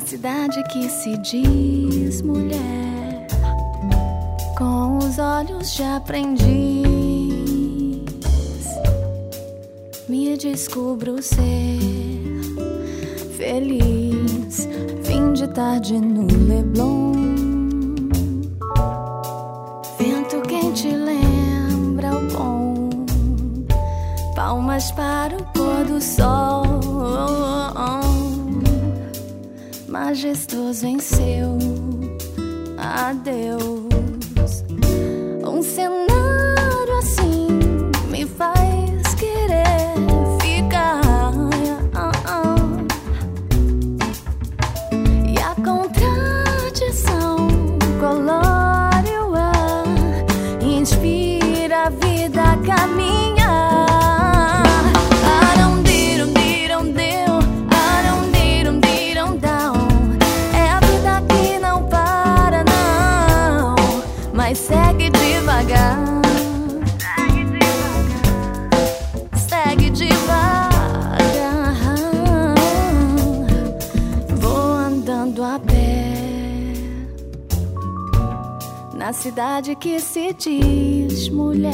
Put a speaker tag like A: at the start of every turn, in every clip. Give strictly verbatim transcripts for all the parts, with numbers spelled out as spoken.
A: cidade que se diz mulher, com os olhos de aprendiz, me descubro ser feliz. Fim de tarde no Leblon, vento quente lembra o bom, palmas para o pôr do sol. Majestoso em seu adeus. Um cenário assim me faz querer ficar. E a contradição colore o ar, inspira a vida a caminhar. Mas segue devagar, segue devagar. Vou andando a pé na cidade que se diz mulher,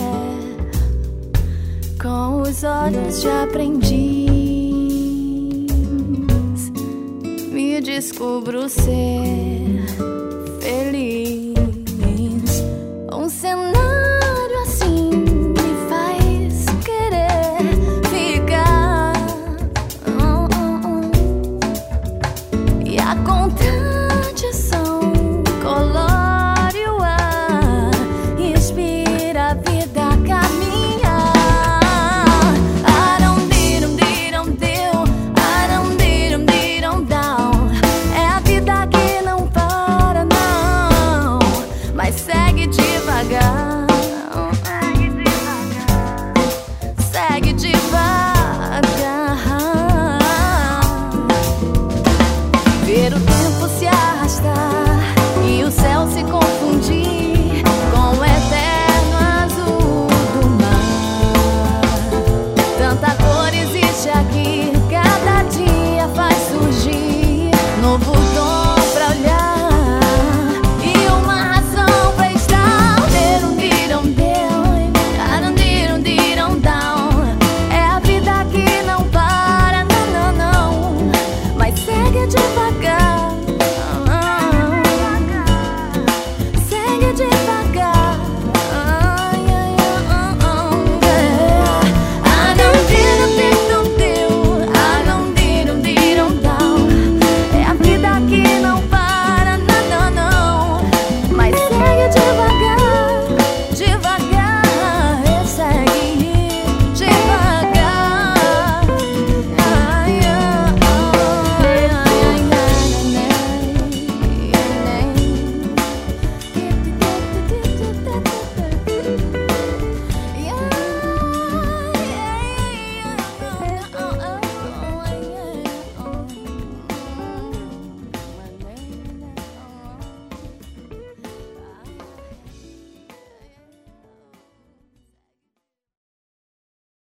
A: com os olhos de aprendiz, me descubro ser feliz. Um cenário assim me faz querer ficar. Oh, oh, oh. E a contradição colore o ar, inspira a vida.